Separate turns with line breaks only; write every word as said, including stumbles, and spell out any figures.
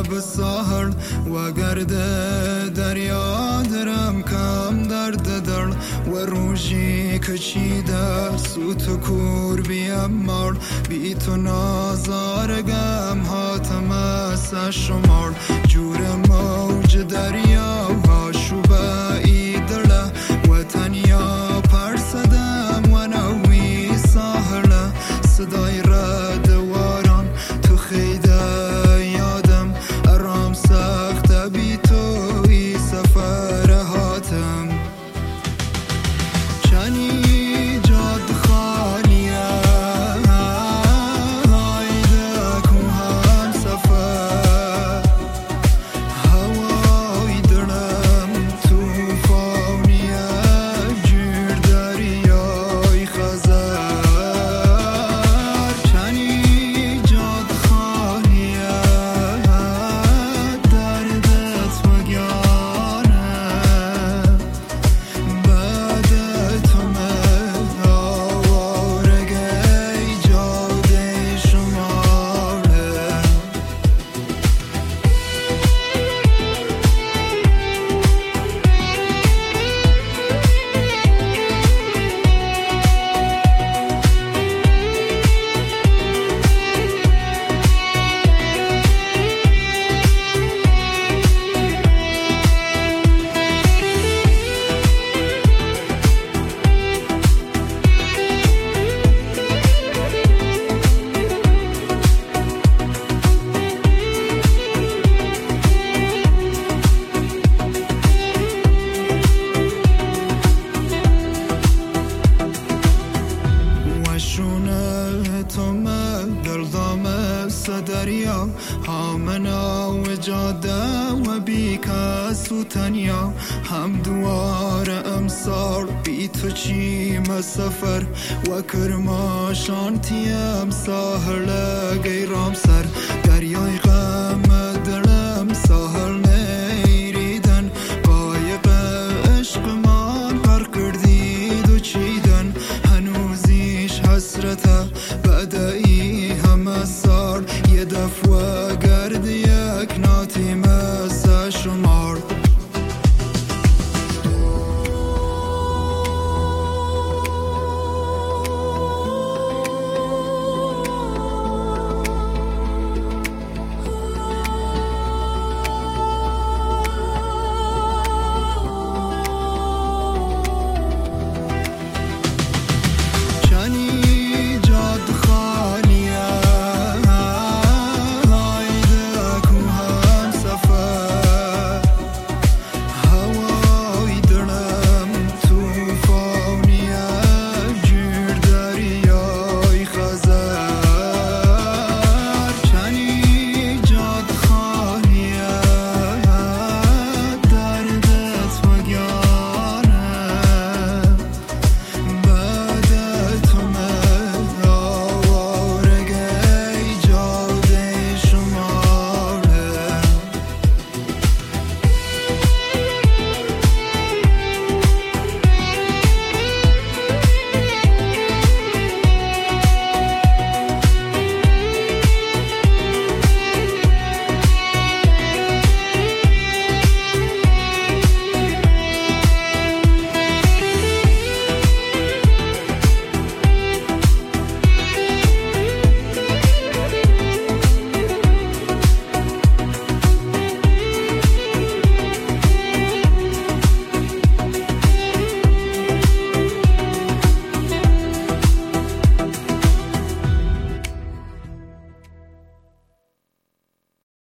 لب ساحل و گرد دریا درم کم درد دل و روزی کشیده سوت کور بیم مار بی تو نازارگم هاتم از شمار جور موج دریا و شوبه ای دله و تنیا پرسدم و نوی ساحله صدای رد واران تو خیده یادم ارام سخته بی توی سفر هاتم چنی جاد خالیه هایده کوهن سفر هوای دلم توفانیه جور دریای خزر چنی جاد خالیه دردت وگانه بعد تو من آوارگی جاده شماره وشونه تومه دلدامه صدریا همنا و جاده و بیکس و تنیا هم دوار امسال بی تو چیم سفر و کرما شانتیم ساحل گیرام سر دریای غم